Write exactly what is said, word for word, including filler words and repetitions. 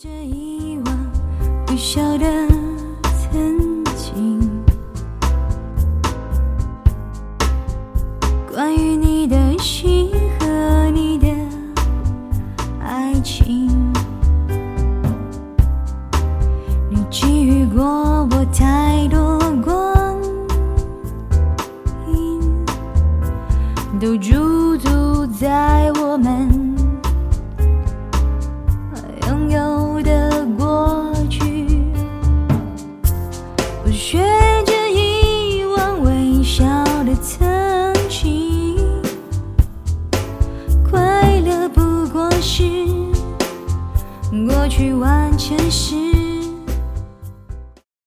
着遗忘不晓得曾经，关于你的心和你的爱情，你给予过我太多光阴，都驻足在我们